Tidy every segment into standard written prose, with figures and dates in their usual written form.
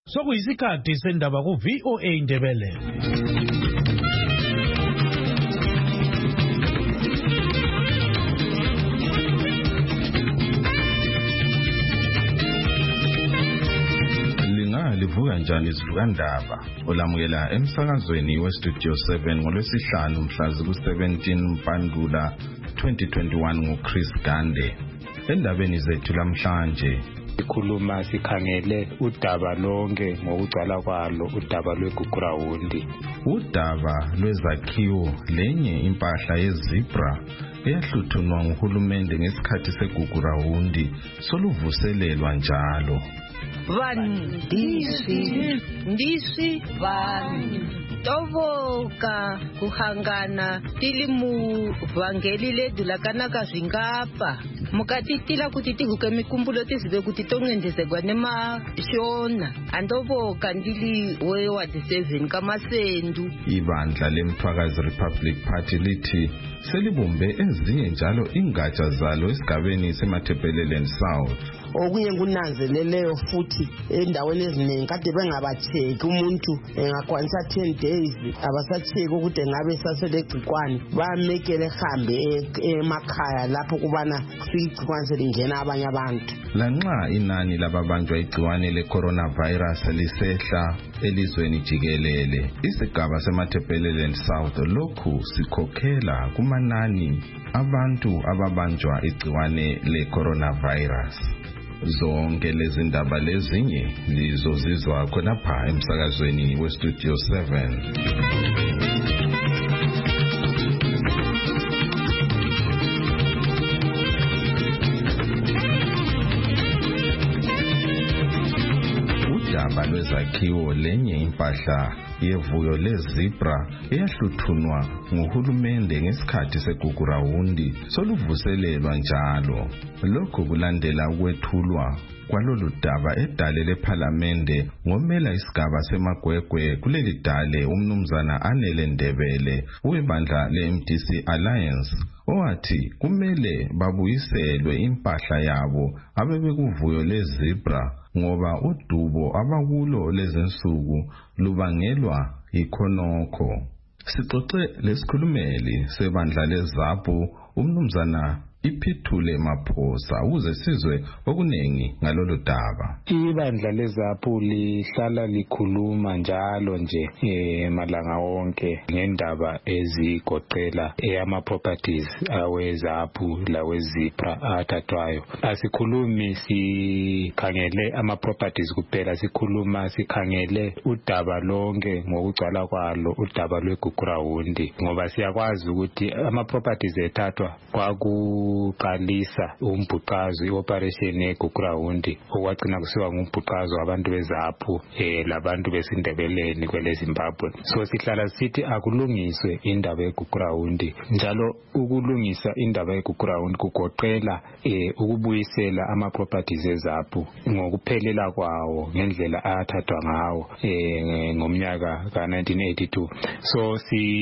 Sokuyisikhathi sendaba ku VOA Indebele. Livuka njani izivukandaba olamukela emsakazweni weStudio 7 ngolwesihlanu mhla ku-17 Mpandula 2021 nguChris Gande. Endabeni zethu lamhlanje sikhuluma sikhangele udaba lonke ngokugcwala kwalo udaba lweGugurawundi. Udaba lwezakhiwo lenye impahla yezibra eyahluthunwa nguhulumende ngesikhathi segugurawundi soluvuselelwa njalo. Ndisi vanhu tovoka kuhangana tili mu vangeli ledu lakanaka zvingapa mukatitila kuti tihuke mikumbulo tizive kuti tongendezegwa nemashona andovoka ndili weward 7 kamasendu. Ibandla leMthwakazi Republic Party lithi selibumbe ezinye njalo ingatsha zalo esigabeni seMatabeleland South. Okunye kunanzeleleyo futhi endaweni eziningi kade bengabacheki umuntu engakwanisa 10 days abasacheki ukuthi ngabe saselegcikwani bamekele ehambe emakhaya lapho kubana sigcikwani selingena abanye abantu. Lanxa inani lababanjwa igciwane le-coronavirus lisehla elizweni jikelele, isigaba seMatabeleland South lokhu sikhokhela kumanani abantu ababanjwa igciwane le-coronavirus. Zonke lezi ndaba lezinye lizozizwa khonapha emsakazweni weStudio 7. Udaba lwezakhiwo lenye impahla yevuyo lezibra eyahluthunwa nguhulumende ngesikhathi segugurawundi soluvuselelwa njalo. Lokhu kulandela ukwethulwa kwalolu daba edale lePhalamende ngomela isigaba seMagwegwe kuleli dale umnumzana Anele Ndebele webandla leMDC Alliance owathi kumele babuyiselwe impahla yabo abebekuvuyo lezibra ngoba udubo abakulo lezensuku lubangelwa ikhonokho. Sixoxe lesikhulumeli sebandla leZAPU umnumzana Iphithule Maphosa ukuze sizwe okunengi ngalolu daba. Ibandla leZAPU lihlala likhuluma njalo nje malanga wonke ngendaba ezigoqela ama-properties aweZAPU lawezipra athathwayo. Asikhulumi sikhangele ama-properties kuphela, sikhangele udaba lonke ngokugcwala kwalo udaba lweGugurawundi ngoba siyakwazi ukuthi ama-properties ethathwa kwakuqalisa umbhuqazo i-operation yeGugurawundi okwagcina kusiwa ngumbhuqazo abantu beZAPU labantu besindebeleni kwele Zimbabwe. So sihlala sithi akulungiswe indaba yeGugurawundi njalo ukulungisa indaba yeGugurawundi kugoqela ukubuyisela ama-properties eZAPU ngokuphelela kwawo ngendlela athathwa ngawo ngomnyaka ka-1982. So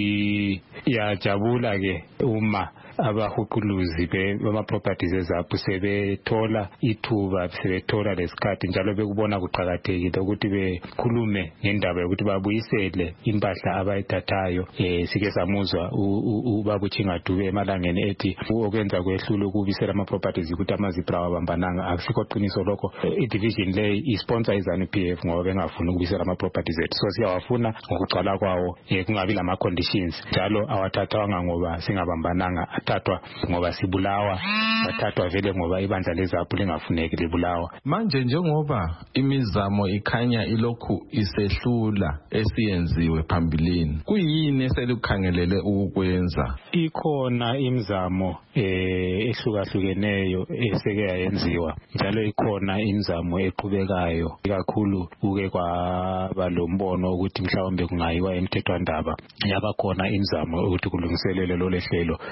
siyajabula ke uma abahuquluzi bama-properties eZAPU sebethola ithuba, sebethola lesikhathi njalo bekubona kuqakathekile ukuthi bekhulume ngendaba yokuthi babuyisele impahla abayithathayo. Sike samuzwa ubaba uChingadube emalangeni ethi okwenza kwehlula ukubisela ama-properties ukuthi amazipra wabambananga. Akusikho qiniso lokho. I-division le isponsor iZANU-PF ngoba bengafuni ukubisela ama-properties ethu. So siyawafuna ngokugcwala kwawo kungabi lama-conditions njalo awathathwanga ngoba singabambananga, athathwa ngoba sibulawa, athathwa vele ngoba ibandla leZAPU lingafuneki libulawa. Manje njengoba imizamo ikhanya ilokhu isehlula esiyenziwe phambilini, kuyini eselikhangelele ukukwenza? Ikhona imizamo ehlukahlukeneyo eseke yayenziwa njalo ikhona imizamo eqhubekayo kakhulu kuke kwaba lombono ukuthi mhlawumbe kungayiwa emthethwandaba. Yabakhona imizamo ukuthi kulungiselele lo lehlelo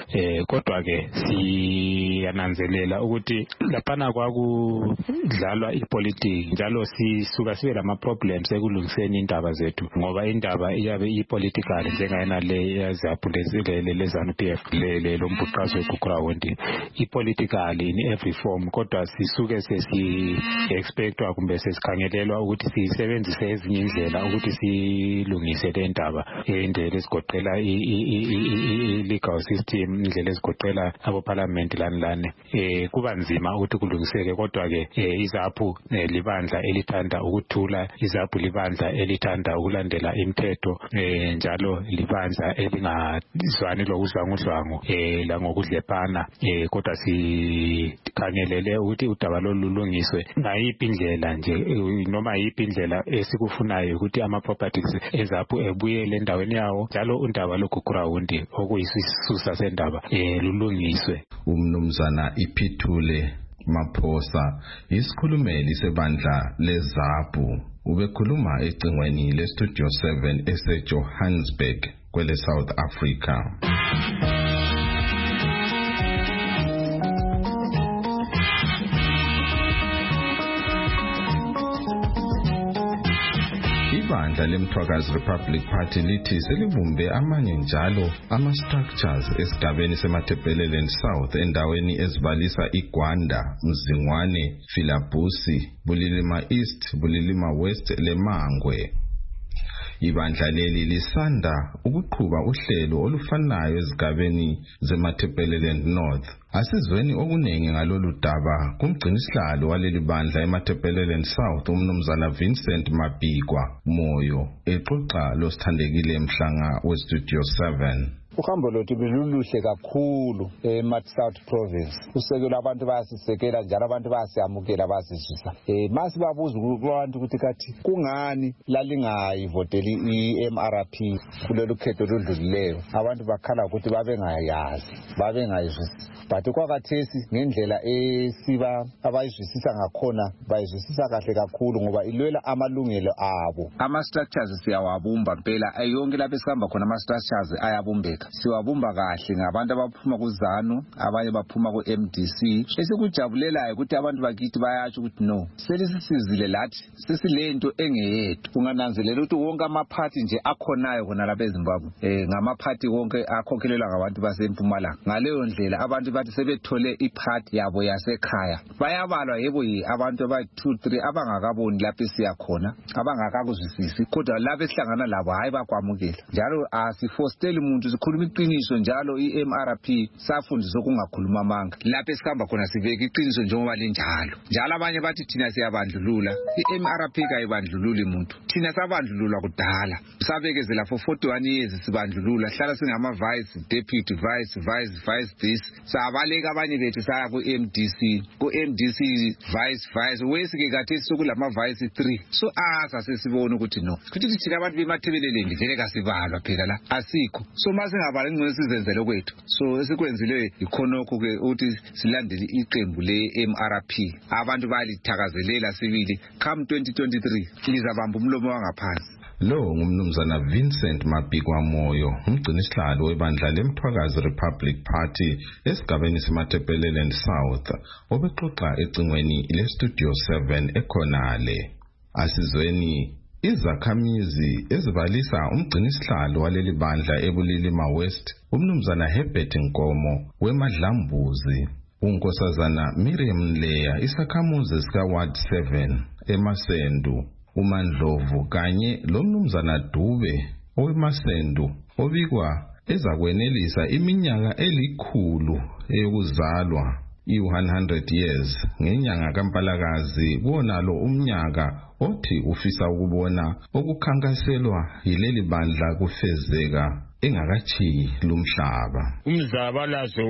kodwa ke siyananzelela ukuthi laphana kwakudlalwa ipolitiki njalo sisuka sibe lama problems ekulungiseni indaba zethu ngoba indaba iyabe ipolitical njengayena le yazaphu le ZANU-PF le lombhuqazo eGugurawundi ipolitical in every form kodwa sisuke sesi expectwa kumbe sesikhangelelwa ukuthi sisebenzise ezinye indlela ukuthi silungise le ndaba indlela esigoqela legal system indlela esigoqela abo parliament lani kuba nzima ukuthi kulungiseke kodwa ke izaphu libandla elithanda ukuthula izaphu libandla elithanda ukulandela imithetho njalo libandla elingazwani lokuzwangudlwangu la ngokudlepana kodwa sikhangelele ukuthi udaba lolulungiswe ngayiphi indlela nje noma yiphi indlela esikufunayo ukuthi ama properties ezaphu ebuyele endaweni yawo njalo undaba loGugurawundi okuyisisusa sendaba lulungiswe. Umnumzana Iphithule Maphosa isikhulumeli sebandla lezaphu ubekhuluma ecingweni leStudio 7 eseJohannesburg kwele South Africa. Ibandla leMthwakazi Republic Party lithi selibumbe amanye njalo ama-structures esigabeni seMatabeleland South endaweni ezibalisa iGwanda, Mzingwane, Filabusi, Bulilima East, Bulilima West leMangwe. Ibandla leli lisanda ukuqhuba uhlelo olufanayo ezigabeni zeMatabeleland North. Asizweni okunengi ngalolu daba kumgcinisihlalo waleli bandla eMatabeleland South umnumzana Vincent Mabhikwa Moyo exoxa losithandekile emhlanga weStudio 7. Uhambo lwethu beluluhle kakhulu eMat South Province. Usekelo abantu bayasisekela njalo abantu bayasiyamukela basizisa. Masibabuza kubantu ukuthi kathi kungani lalingayivoteli iMRP kulolu khetho oludlulileyo. Abantu bakhala ukuthi babengayizwisisi. But kwakathesi ngendlela esiba abayizwisisa ngakhona bayizwisisa kahle kakhulu ngoba ilwela amalungelo abo. Ama-structures siyawabumba phela yonke lapho esihamba khona ama-structures ayabumbeka. Siwabumba kahle ngabantu abaphuma kuZANU abanye baphuma ku-MDC esikujabulelayo ukuthi abantu bakithi bayatsho ukuthi no selisizile lathi sesilento engeyethu. Ungananzelela ukuthi wonke amaphathi nje akhonayo khona lapha eZimbabwe ngamaphathi wonke akhokhelelwa ngabantu baseMpumalanga. Ngaleyo ndlela abantu bathi sebethole iphathi yabo yasekhaya. Bayabalwa yebo abantu abayi-2-3 abangakaboni lapho siya khona abangakakuzwisisi kodwa lapho esihlangana labo hayi bakwamukela. Njalo asifosteli umuntu sikhuluma iqiniso njalo iMRP safundisa ukungakhuluma amanga. Lapho esihamba khona sibeka iqiniso njengoba linjalo. Njalo abanye bathi thina siyabandlulula. iMRP kayibandlululi umuntu. Thina sabandlululwa kudala. Sabekezela for 41 years sibandlulula. Hlala singama vice, deputy vice this. Sabaleka abanye bethu saya ku-MDC vice wesike kathi sokulama vice 3. So sesibona ukuthi no. Kuthi thina abantu beMatabeleland vele kasibalwa phela la asikho. So masingabala ingcwe sizenzele kwethu. So esikwenzile ikhonokho ke uthi silandele iqembu le-MRP. Abantu balithakazelela sibili come 2023 lizabamba umlomo wangaphansi. Lo ngumnumzana Vincent Mabhikwa Moyo umgcinisihlalo webandla leMthwakazi Republic Party esigabeni seMatabeleland South obexoxa ecingweni leStudio 7 ekhonale. Asizweni izakhamizi ezibalisa umgcinisihlalo waleli bandla eBulilima West umnumzana Herbert Nkomo weMadlambuzi, unkosazana Miriam Leya isakhamuzi sika Ward 7 eMasendu, uMandlovu kanye lomnumzana Dube oweMasendu obikwa ezakwenelisa iminyaka elikhulu eyokuzalwa i-100 years ngenyanga kaMpalakazi kuonalo umnyaka othi ufisa ukubona okukhankaselwa yileli bandla kufezeka engakachiyi lumhlaba. Umzabalazo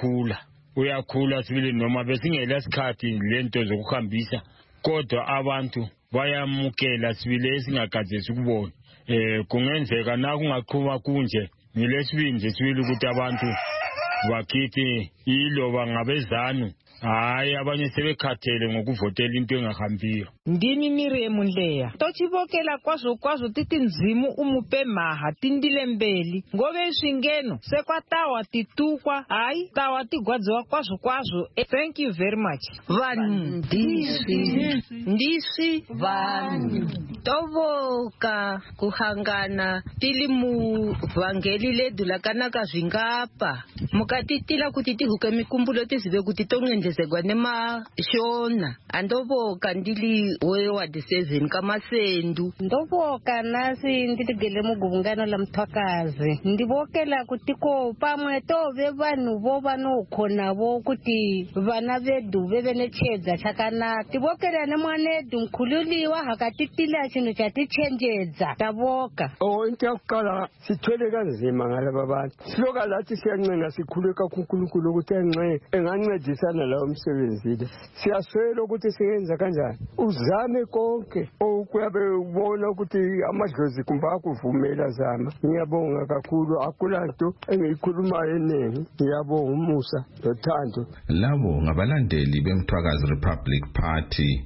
uyakhula sibili noma besingela sikhathi lento zokuhambisa kodwa abantu bayamukela sibili esingakazesi ukubona. Kungenzeka na kungaqhuma kunje ngilesibindi sibili ukuthi abantu bakithi iloba ngabezanu hayi abanye sebekhathele ngokuvotela into engahambiyo. Ndini Miriam Ndleya tochivokela kwazo titindzimu umupe maha tindilembeli ngove swingeno sekwatawa titukwa hayi tawa tigwadziwa kwazo. Thank you very much. Vanhu ndisi vanhu tovoka kuhangana tili mu vhangeli ledu lakanaka zvingapa mukatitila kuti tihuke mikumbulo tizive kuti tongendezegwa nemashona andovoka ndili weward 7 kamasendu ndovoka nasi nditigele muguvungano la Mthwakazi ndivokela kutiko pamwe tove vanhu vo vanokhonavo kuti vana vedu veve nechedza chakanaka tivokela nemwanedu mkhululiwa hakatitila chinhu chatichenjedza tavoka into yakuqala sithwele kanzima ngalaba bantu siloka lathi siyancenga sikhuleka kuNkulunkulu ukuthi engancedisana lawo umsebenzile siyaswela ukuthi siyenza kanjani uzame konke okuyabe ubona ukuthi amadlozi kumbe akuvumela zama ngiyabonga kakhulu akulanto engiyikhulumayo eningi ngiyabonga umusa nothando labo ngabalandeli beMthwakazi Republic Party.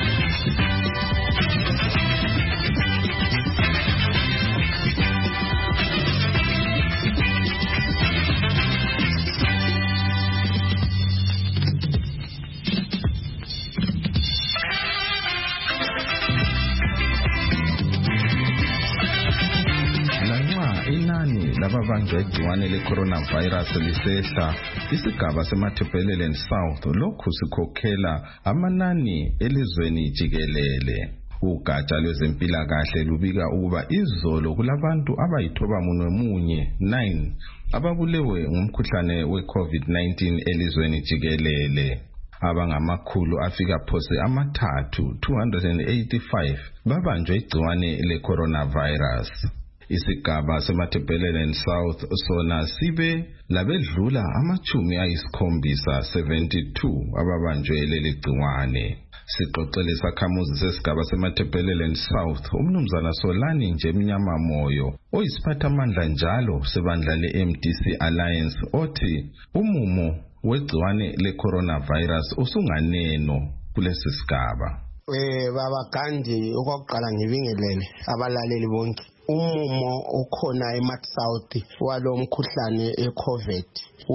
Lababanjwe igciwane le-coronavirus lisehla isigaba seMatabeleland South lokhu sikhokhela amanani elizweni jikelele. Ugatsha lwezempilakahle lubika ukuba izolo kulabantu abayithobamunwemunye 9 ababulewe ngumkhuhlane we-COVID-19 elizweni jikelele. Abangamakhulu afika phose amathathu 285 babanjwe igciwane le-coronavirus. Isigaba seMatabeleland South sona sibe labedlula amachumi ayisikhombisa 72 ababanjwe leli gciwane. Sixoxele sakhamuzi sesigaba seMatabeleland South umnumzana Solani nje Mnyama Moyo oyisiphathamandla njalo sebandla le-MDC Alliance othi umumo wegciwane le-coronavirus usunganeno kulesi sigaba. Baba Gandhi okokuqala ngibingelele abalaleli bonke. Umumo ukhona eMatsouth walo mkhuhlane eCovid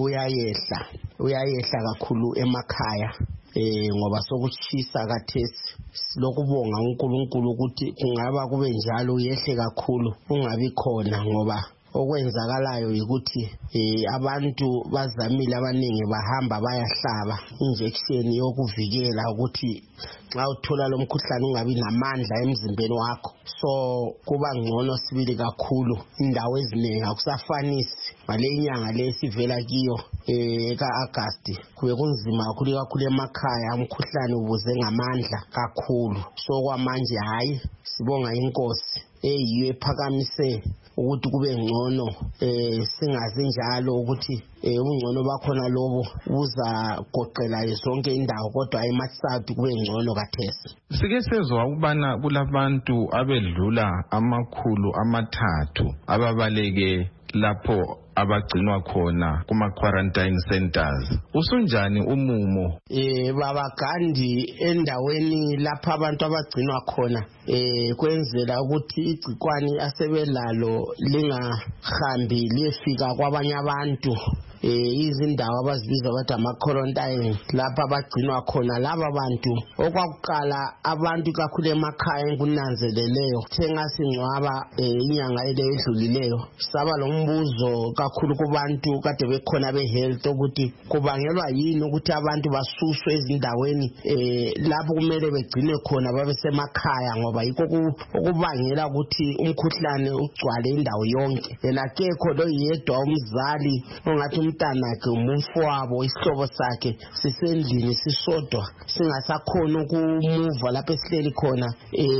uyayehla kakhulu emakhaya ngoba sokuchisa kathesi lokubonga uNkulunkulu ukuthi kungaba kube njalo uyehle kakhulu ungabi khona ngoba okwenzakalayo ukuthi abantu bazamile abaningi bahamba bayahlaba injection yokuvikela ukuthi xa uthola lo mkhuhlane ungabi namandla emzimbeni wakho so kuba ngcono sibili kakhulu indawo eziningi akusafanisi ngale inyanga lesivela kiyo ka-August kube kunzima kakhulu emakhaya umkhuhlane ubuze ngamandla kakhulu so kwamanje hayi sibonga inkosi eyiyo ephakamise ukuthi kube ngcono singazi njalo ukuthi ungcono bakhona lobo uzagoqela zonke indawo kodwa eMatsouth kube ngcono kathesi. Sike sezwa ukubana kulabantu abedlula amakhulu amathathu ababaleke lapho abagcinwa khona kuma quarantine centers. Usunjani umumo? Baba Gandhi endaweni lapha abantu abagcinwa khona kwenzela ukuthi igcikwani asebelalo lingahambi lifika kwabanye abantu izindawo abazibiza bathi ama-quarantine lapha abagcinwa khona laba bantu okwakuqala abantu kakhulu emakhaya kunanzeleleyo sengasingcwaba inyanga edlulileyo saba lombuzo kakhulu kubantu kade bekhona behealth ukuthi kubangelwa yini ukuthi abantu basuswe ezindaweni lapho kumele begcine khona babe semakhaya ngoba yikho okubangela ukuthi umkhuhlane ugcwale indawo yonke yena kekho lo yedwa umzali ongathi umntanakhe umfowabo isihlobo sakhe sisendlini sisodwa singasakhona ukumuva lapho esihleli khona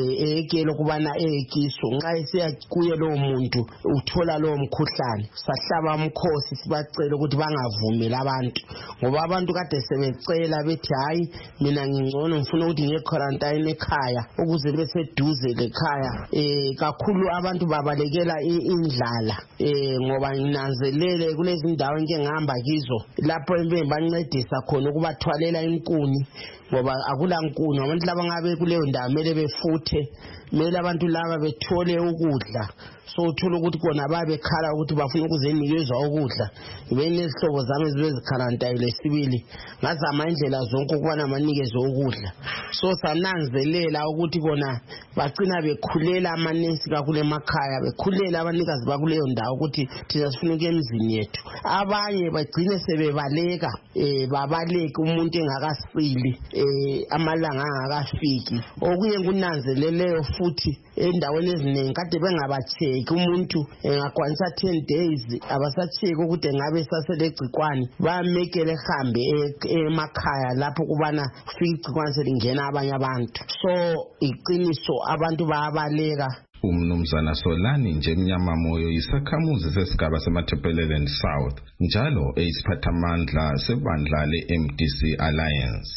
ekelo kubana ekisho nxa esiya kuye lo muntu uthola lo mkhuhlane sihlaba umkhosi sibacela ukuthi bangavumeli abantu ngoba abantu kade sebecela bethi hayi mina ngingcono ngifuna ukuthi ngiye quarantine ekhaya ukuze beseduze lekhaya kakhulu abantu babalekela indlala ngoba nginanzelele kulezi ndawo nke ngihamba kizo lapho bancedisa khona ukubathwalela inkuni ngoba akula nkuni abantu laba ngabe kuleyo ndawo mele befuthe mele abantu laba bethole ukudla so uthola ukuthi kona babekhala ukuthi bafuna ukuzenikezwa ukudla benezihlobo zami ezibezikharantayile sibili ngazama indlela zonke ukubana manikezwe ukudla so sananzelela ukuthi kona bagcina bekhulela amanesi kakule emakhaya bekhulela abanikazi bakuleyo ndawo ukuthi thina sifuna ukuya emzini yethu abanye bagcine sebebaleka babaleka umuntu engakasili amalanga angakafiki okunye kunanzeleleyo futhi endaweni eziningi kade bengabacheki umuntu engakwanisa 10 days abasacheki ukuthi ngabe saselegcikwane bamekele ehambe emakhaya lapho kubana kufika igcikwane selingena abanye abantu so iqiniso abantu bayabaleka. Umnumzana Solani nje Mnyama Moyo yisakhamuzi sesigaba seMatabeleland South njalo eyisiphathamandla sebandla le-MDC Alliance.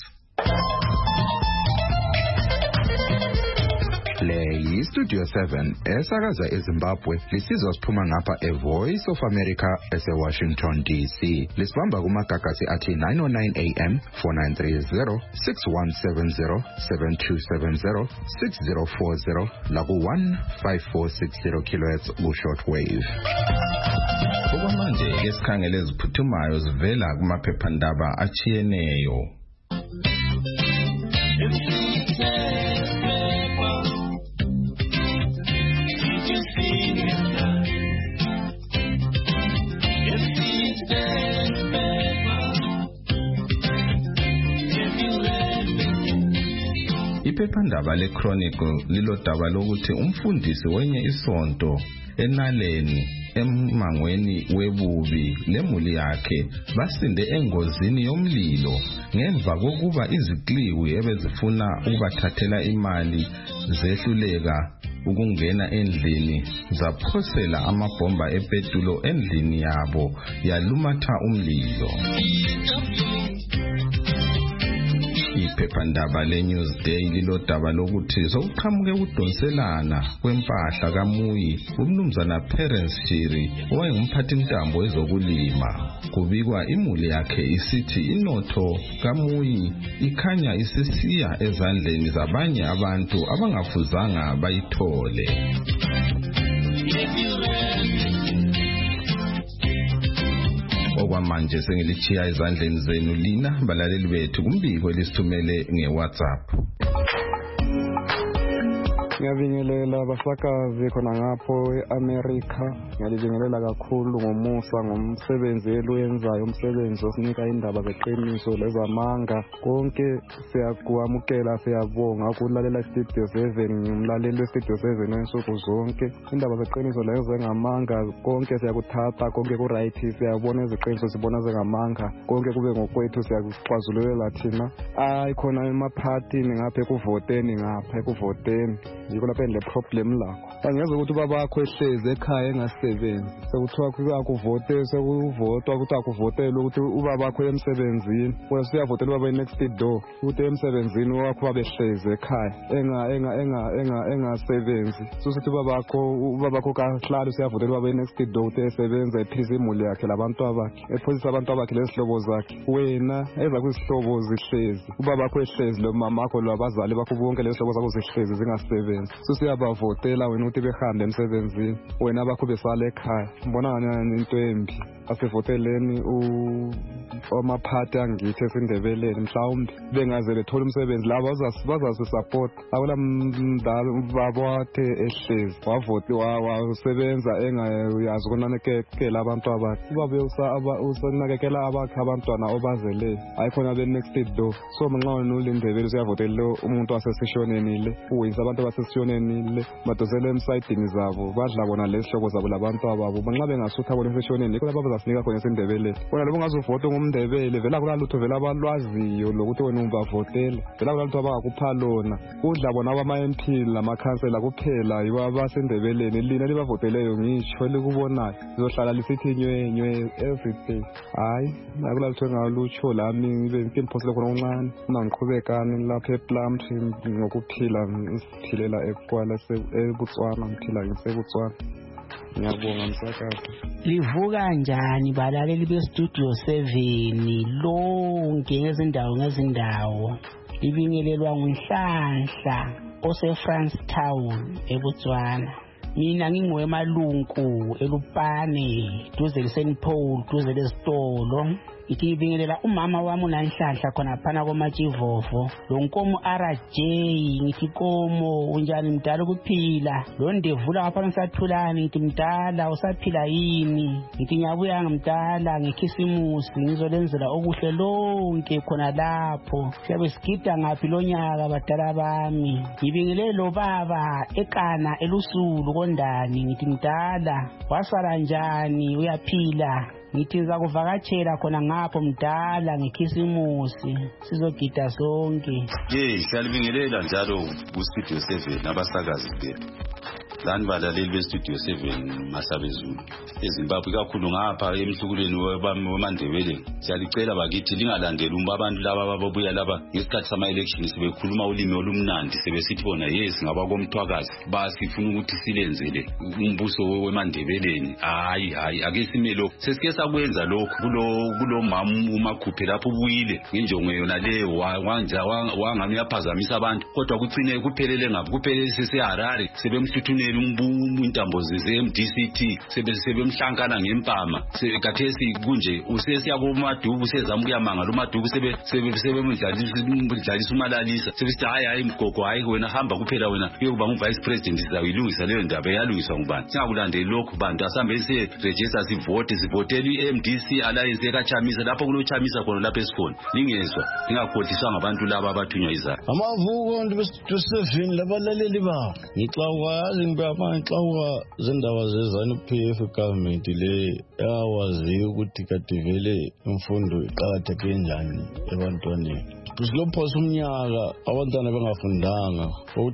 Le yi-Studio 7 esakaza eZimbabwe lisizwa siphuma ngapha eVoice of America ese-Washington DC. Lisibamba kumagagasi athi 909 AM 4930 6170 7270 6040 laku-15460 kHz ku-shortwave. Okwamanje esikhangele eziphuthumayo zivela kumaphephandaba achiyeneyo. Iphephandaba leChronicle lilodaba lokuthi umfundisi wenye isonto eNaleni emangweni webubi lemuli yakhe basinde engozini yomlilo ngemva kokuba izikliwi ebezifuna ukubathathela imali zehluleka ukungena endlini zaphosela amabhomba epetulo endlini yabo yalumatha umlilo. Iphephandaba leNewsday lilodaba lokuthi sokuqhamuke ukudonselana kwempahla kaMuyi umnumzana Parents Shiri owayengumphathintambo wezokulima. Kubikwa imuli yakhe isithi inotho kaMuyi ikhanya isisiya ezandleni zabanye abantu abangafuzanga bayithole. Okwamanje sengilichiya ezandleni zenu lina balaleli bethu kumbiko elisithumele ngeWhatsApp. Ngiyabingelela abasakazi khona ngapho eAmerica ngiyabingelela kakhulu ngomusa ngomsebenzi eluyenzayo umsebenzi osinika indaba zeqiniso lezamanga konke siyakwamukela siyabonga ukulalela Studio 7 ngimlaleli weStudio 7 ensuku zonke indaba zeqiniso lezo zengamanga konke siyakuthatha konke ku right siyabona iziqiniso sibona zengamanga konke kube ngokwethu siyakuxazululela thina khona emaphathini ngapha ekuvoteni yiko lapha le problem lakho angeze ukuthi babakho ehleze ekhaya engasebenzi sekuthiwa kuvote sekuvotwa ukuthi akuvotela ukuthi ubabakho emsebenzini wena siyavotela baba next door ukuthi emsebenzini wakho babehleze ekhaya engasebenzi sokuthi ubabakho kahlala siyavotela baba next door ukuthi esebenza ephisa imuli yakhe labantu abakhe ephosisa abantu abakhe lezihlobo zakhe wena eza kuzihlobo zihlezi ubabakho ehlezi lo mamakho labazali bakho bonke lezihlobo zakho zihlezi zingasebenzi siyabavotela wena ukuthi behambe emsebenzini wena bakho besala ekhaya mbona into embi asivoteleni amaphathi angithi esindebeleni mhlawumbe bengaze bethola umsebenzi labo bazasisupport akula mdala babothe ehlezi wavoti wasebenza engayazi ukunakekela abantu abakhe ubabe usanakekela abakhe abantwana obazele ayikhona be next door so manxa unolindebele siyavotela umuntu wasesishoneni le uwisa abantu basesishoneni le badosele emsayidini zabo badla bona lesihloko zabo labantu ababo banxa bengasutha bona eseshoneni yikho lapho bazasinika khona esindebeleni wena lobo ngazuvota ngumndebele vela kulalutho vela abalwaziyo lokuthi wena ungavotela vela kulalutho abakupha lona kudla bona abama-MP lamakhansela kuphela yibo abasendebeleni lina libavoteleyo ngitsho likubonayo lizohlala lisithi nywe everyday hayi akulalutho engalutsho lami ngibe imphoselo khona uncane nangiqhubekani lapha ePlumtree ngokuphila isiphilela eKwala eBotswana ngiphila ngiseBotswana. Ngiyabonga msakazi. Livuka njani balaleli bestudio 7 lonke ngezindawo libingelelwa nguNhlanhla ose-France Town eBotswana. Mina ngingwemalunku eLupane duze leSt Paul duze lesitolo. Ngibingelela umama wami uNhlanhla khona phana koMatshivovo lo nkomo RJ ngithi komo unjani mdala ukuphila lo ndevula ngapha ngisathulani ngithi mdala usaphila yini ngithi ngiyabuya ngimdala ngekhisimusi ngizolenzela okuhle lonke khona lapho siyabe sigida ngaphi lonyaka badala bami ngibingelele lo baba ekana elusulu kondani ngithi mdala wasala njani uyaphila ngithi ngizakuvakatshela khona ngapho mdala ngekhisimusi sizogida sonke. Siyalibingelela njalo kustudio 7 abasakazi bethu. Lani balaleli bestudio 7 Masabezulu eZimbabwe kakhulu ngapha emhlukulweni wemandebele. Siyalicela bakithi lingalandeli abantu laba ababuya laba ngesikhathi sama elections sebekhuluma ulimi olumnandi sebesithi bona yes ngabakomthwakazi basifuna ukuthi silenzele umbuso wemandebeleni. Hayi ake simelo sesike sakwenza lokho kulo mama umakhuphe lapho ubuyile ngenjongo yona leyo wangami yaphazamisa abantu kodwa kucine kuphelele ngapho kuphelele seseHarare sebemhluthunela intambo ze-MDCT sebemhlankana ngempama kathesi kunje usesiya kuMadubu sezama ukuyamanga lo Madubu sebemdlalisa umalalisa sebesithi hayi mgogo hayi wena hamba kuphela wena uyokuba ngu-vice president sizayilungisa leyo ndaba yalungiswa ngubani singakulandeli lokho bantu asambe siregister sivotele i-MDC alliance ekachamisa lapho kulochamisa khona lapho esikhona lingezwa lingakhohliswa ngabantu laba abathunywa izayo amavuko nto 7 labalaleli babo ngixawazi ngixawa zindaba zezanu-PF government le yawaziyo ukuthi kade vele imfundo iqakatheke njani ebantwaneni kusilophosa umnyaka abantwana bengafundanga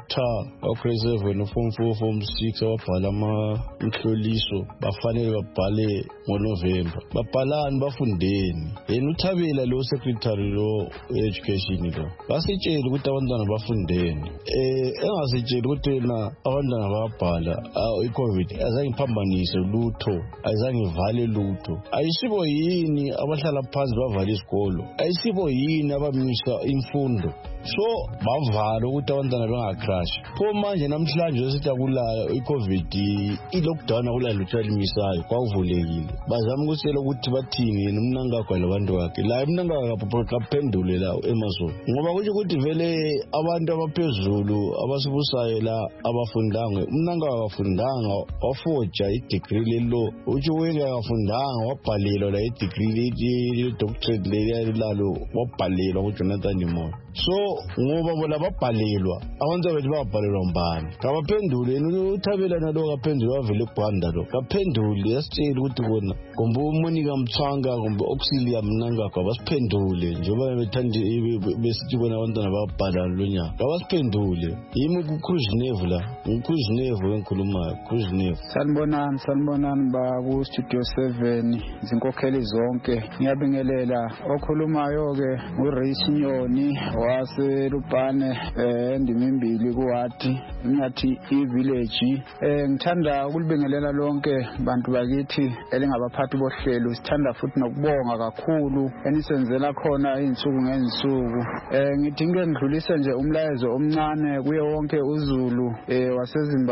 grade 7 form 4 form 6 ababhala umhloliso bafanele babhale ngoNovember babhalani bafundeni yena uThabela lo secretary lo education lo basitshela ukuthi abantwana bafundeni engasitshela ukuthi yena abantwana babhala iCovid azange iphambanise lutho azange ivale lutho ayisibo yini abahlala phansi bavala isikolo ayisibo yini abamisa imfundo so bavala ukuthi abantwana bengacrash pho manje namhlanje sithi akulaya iCovid ilockdown akulaya lutho alimisayo kwavulekile bazama ukusela ukuthi bathini yena umnangagwa labantu bakhe la umnangagwa kaphendule la eMaso ngoba kuthi ukuthi vele abantu abaphezulu abasibusayo la abafundanga umnangagwa wafundanga wafoja idegree lelo uthi wena wafundanga wabhalelwa la idegree le doctorate le lalo wabhalelwa uJonathan Moyo so ngoba bona babhalelwa abantu bethu babhalelwa mbani kabaphendule uThabela nalo kaphendule wavele eGwanda lo kaphendule yasitshela ukuthi bona kumbe uMonica Mthwanga kumbe Auxilia Mnangagwa basiphendule njengoba bethanda besithi bona abantwana babhala lonyaka kabasiphendule yimi kuCruise Neve la uCruise Neve enkhulumayo Cruise Neve. Sanibonani ba ku studio 7 izinkokheli zonke ngiyabingelela okhulumayo ke uRace Nyoni waseLupane endimimbili kuwadi ngiyathi ivillage ngithanda ukulibingelela lonke bantu bakithi elingabaphathi bohlelo sithanda futhi nokubonga kakhulu enisenzela khona izinsuku ngezinsuku ngithi ngidlulise nje umlayezo omncane kuye wonke uZulu waseZimbabwe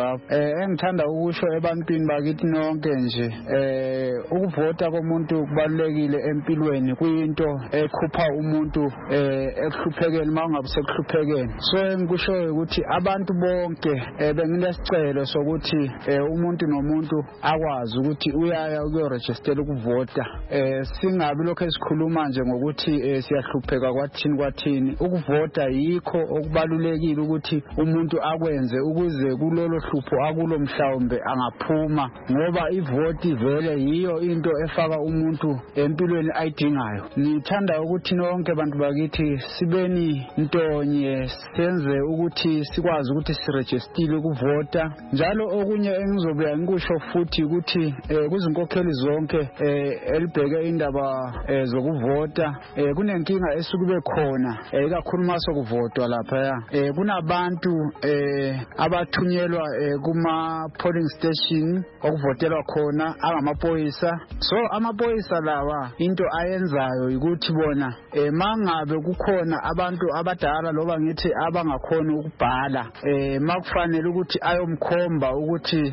lapho. Engithanda ukusho ebantwini bakithi nonke nje ukuvota komuntu kubalekile empilweni, kuyinto ekhupha umuntu ekuhluphekeni mangabe sekuhluphekeni. So engikusho ukuthi abantu bonke benginesicelo sokuthi umuntu nomuntu akwazi ukuthi uyaya ukuyorejistela ukuvota. Singabi lokho esikhuluma nje ngokuthi siyahlupheka kwathini. Ukuvota yikho okubalulekile ukuthi umuntu akwenze ukuze kulolo hlupho akulo mhlawumbe angaphuma, ngoba ivoti vele yiyo into efaka umuntu empilweni ayidingayo. Ngithanda ukuthi nonke abantu bakithi sibeni ntonye, senze ukuthi sikwazi ukuthi sirejistile ukuvota. Njalo okunye engizobuya ngikusho futhi ukuthi kuzinkokheli zonke elibheke indaba zokuvota kunenkinga esukube khona ikakhulu maso kuvotwa lapha. Kunabantu abathunyelwa kuma polling station okuvotelwa khona angamaphoyisa. So amaphoyisa lawa into ayenzayo ukuthi bona mangabe kukhona abantu abadala loba ngithi abangakhona ukubhala, makufanele ukuthi ayomkhomba ukuthi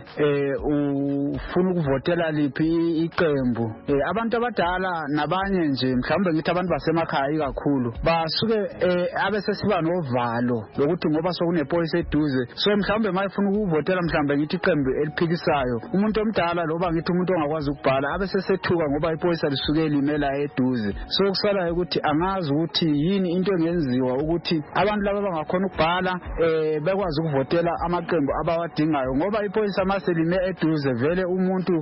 ufuna ukuvotela liphi iqembu. Abantu abadala nabanye nje mhlawumbe ngithi abantu basemakhaya kakhulu basuke abesesiba novalo lokuthi ngoba sokunephoyisa eduze, so mhlawumbe mayefuna ukuvotela mhlawumbe ngithi iqembu eliphikisayo, umuntu omdala loba ngithi umuntu ongakwazi ukubhala abesesethuka ngoba iphoyisa lisuke limela eduze. So kusala ukuthi angazi ukuthi yini into engenziwa ukuthi abantu laba bangakhona ukubhala bekwazi ukuvotela amaqembu abawadingayo, ngoba iphoyisa mase lime eduze vele umuntu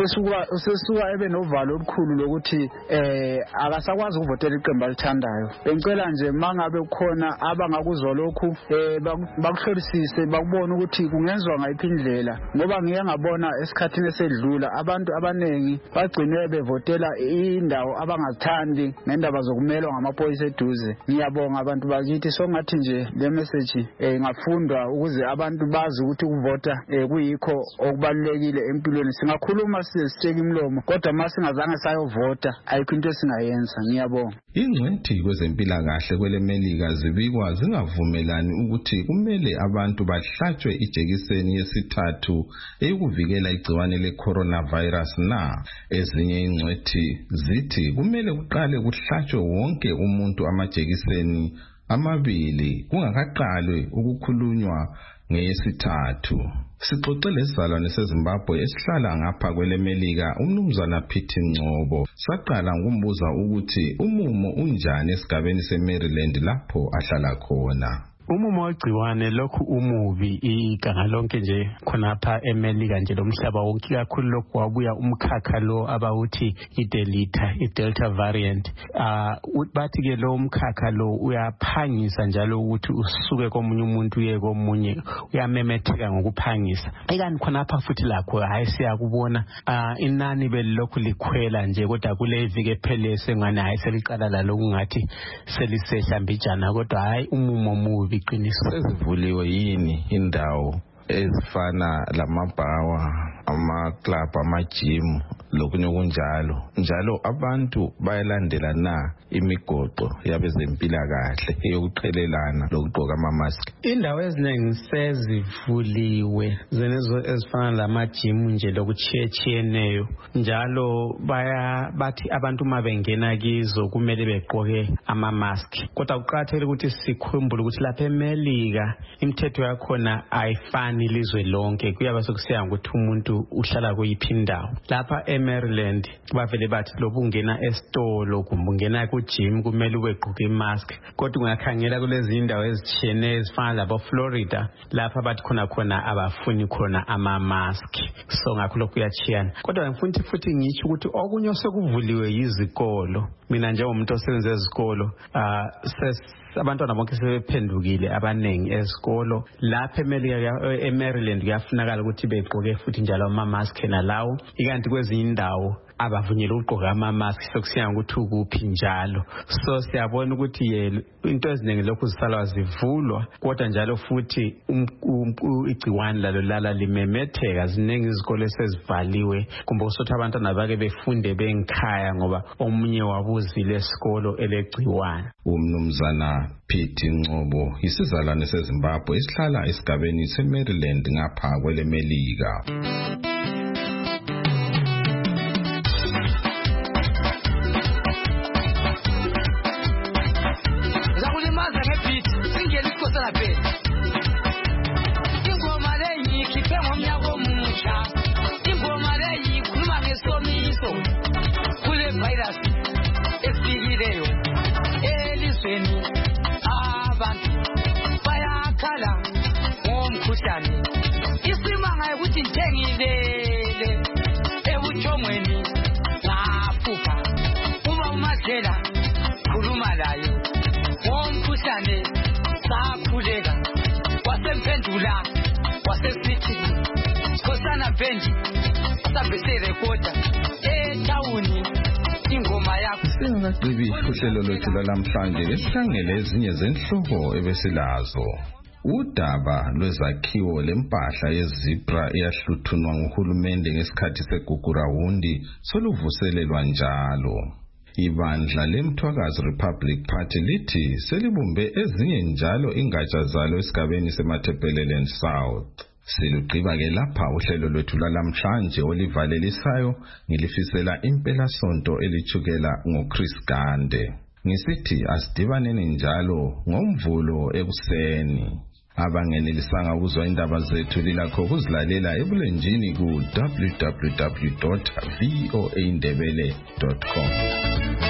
usesuka ebe novalo olukhulu lokuthi akasakwazi ukuvotela iqembu alithandayo. Bengicela nje mangabe kukhona abangakuzwa lokhu bakuhlolisise bakubona ukuthi kungenziwa ngayiphi indlela, ngoba ngike ngabona esikhathini esedlula abantu abanengi bagcine bevotela indawo abangazithandi ngendaba zokumelwa ngamaphoyisa eduze. Ngiyabonga abantu bakithi, so ngathi nje le message ingafundwa ukuze abantu bazi ukuthi ukuvota kuyikho okubalulekile empilweni. Singakhuluma sisitsheka imlomo kodwa masingazange sayovota ayikho into esingayenza. Ngiyabonga. Ingcwethi kwezempilakahle kwelemelika zibikwa zingavumelani ukuthi kumele abantu bahlatshwe ijekiseni yesithathu eyokuvikela igciwane le-coronavirus na. Ezinye ingcwethi zithi kumele kuqale kuhlatshwe wonke umuntu amajekiseni amabili kungakaqalwe ukukhulunywa ngeyesithathu. Sixoxe lesizalwane seZimbabwe esihlala ngapha kwelemelika uMnumzana Phithi Ngcobo. Saqala ngokumbuza ukuthi umumo unjani esigabeni seMaryland lapho ahlala khona. Umumo wegciwane lokhu umubi iganga lonke nje khonapha eMelika nje lomhlaba wonke, kakhulu lokhu wabuya umkhakha lo abawuthi i-Delta variant. Bathi ke lo umkhakha lo uyaphangisa njalo ukuthi usuke komunye umuntu uye komunye, uyamemetheka ngokuphangisa. Ikani khonapha futhi lakho hayi siyakubona inani belokhu likhwela nje, kodwa kule iviki ephele sengane hayi seliqala lalo kungathi selisehla mbijana, kodwa hayi umumo mubi. Sezivuliwe yini indawo ezifana lamabhawa, amaclub, amagym lokunye kunjalo? Njalo abantu bayalandela na imigoqo yabezempilakahle yokuqhelelana lokugqoka amamask? Indawo eziningi sezivuliwe zenezo ezifana lamagym nje lokuchiyechiyeneyo, njalo bathi abantu uma bengena kizo kumele begqoke amamask. Kodwa kuqakathekile ukuthi sikhumbule ukuthi lapha eMelika imithetho yakhona ayifani ilizwe lonke, kuyaba sokusiya ukuthi umuntu uhlala kuyiphi indawo. Lapha eMaryland bavele bathi lobu ungena esitolo kumbe ungena ku-gym kumele ubegqoke imask, kodwa ungakhangela kulezi indawo ezitshiyeneyo ezifana labo Florida lapha bathi khona abafuni khona ama-mask. So ngakho lokhu kuyachiyana, kodwa ngifuna futhi ngitsho ukuthi okunye sekuvuliwe yizikolo. Mina njengomuntu osebenza ezikolo abantwana bonke sebephendukile abanengi ezikolo. Lapha eMaryland kuyafunakala ukuthi begqoke futhi njalo ama-mask nalawo, ikanti kwezinye indawo abavunyelwe ukugqoka ama-mask sokusiya ukuthi ukuphi njalo. So siyabona ukuthi into eziningi lokhu zisalwa zivulwa, kodwa njalo futhi igciwane lalo lala limemetheka. Ziningi izikole esezivaliwe, kumbe usothi abantwana bake befunde bengikhaya ngoba omunye wabuzile esikolo elegciwane. Umnumzana Pete Ngcobo isizalwane seZimbabwe esihlala esigabeni seMaryland ngapha kwelemelika. Zakulimaza ngebeat singeli isikosana phela. Ingoma leyi ikhiphe ngomnyaka omusha. Ingoma leyi ikhuluma ngesomiso kule virus esifikileyo elizweni. Abantu bayakhala ngomkhuhlane. Isimanga ukuthi ngithengilele ebuthongweni ngaphuka. Uma umadlela khuluma layo ngomkhuhlane sakhuleka. Wasemphendula wasesithi Khosana Bendi sabese recorder etawuni ingoma yakho. Singaqhibi uhlelo lwethu lamhlanje esikhangele ezinye zenhloko ebesilazo. Udaba lwezakhiwo lempahla yezibra eyahluthunwa nguhulumende ngesikhathi segugurawundi soluvuselelwa njalo. Ibandla leMthwakazi Republic Party lithi selibumbe ezinye njalo ingatsha zalo esigabeni seMatabeleland South. Silugqiba ke lapha uhlelo lwethu lamhlanje olivalelisayo ngilifisela impela sonto elithukela ngoChris Gande. Ngisithi asidibaneni njalo ngomvulo ekuseni. Abangenelisanga ukuzwa indaba zethu lilakho ukuzilalela ebulenjini ku www.voaindebele.com.